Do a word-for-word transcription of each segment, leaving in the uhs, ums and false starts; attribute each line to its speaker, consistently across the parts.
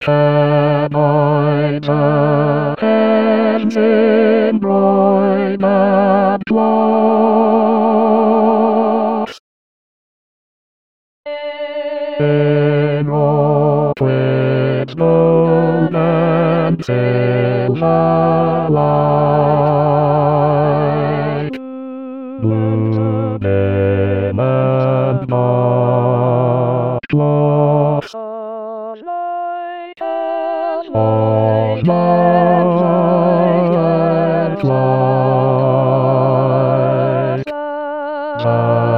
Speaker 1: Can I the hands in bright and glass? In all twigs known and sails alike, blue dim and not glass. All light like the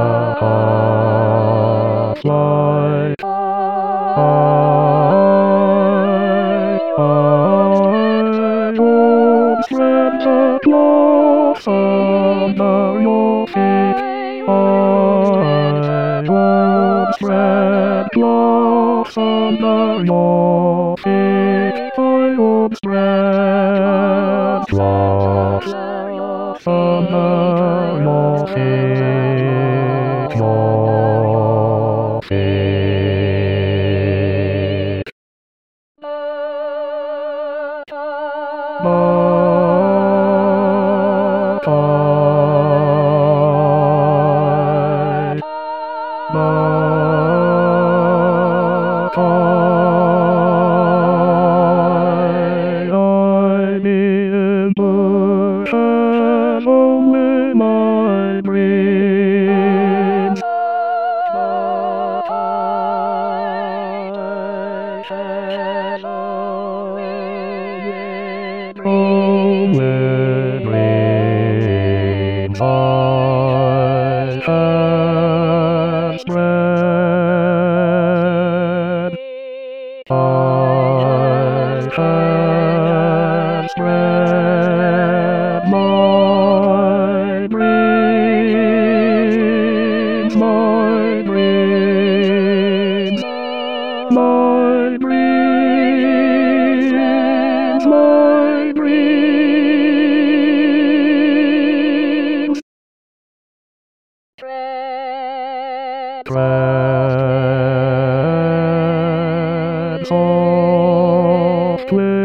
Speaker 1: half-light. I, I would spread the cloth under your feet. I would spread cloth under your feet. I would spread cloth under your feet, your feet. Matai, Matai, I'm in bushes only my dreams. Only dreams I can spread. I can spread my dreams, my dreams, my dreams, my dreams. Tread, tread softly,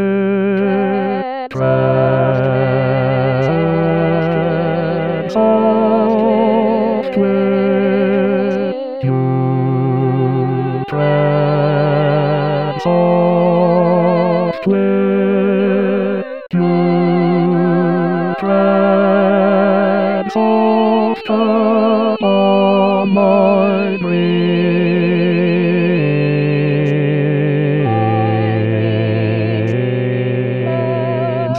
Speaker 1: tread softly. You tread softly. You tread soft upon my dreams.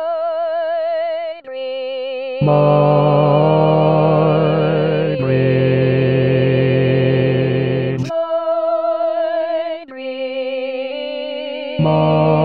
Speaker 1: My dreams. My dreams. My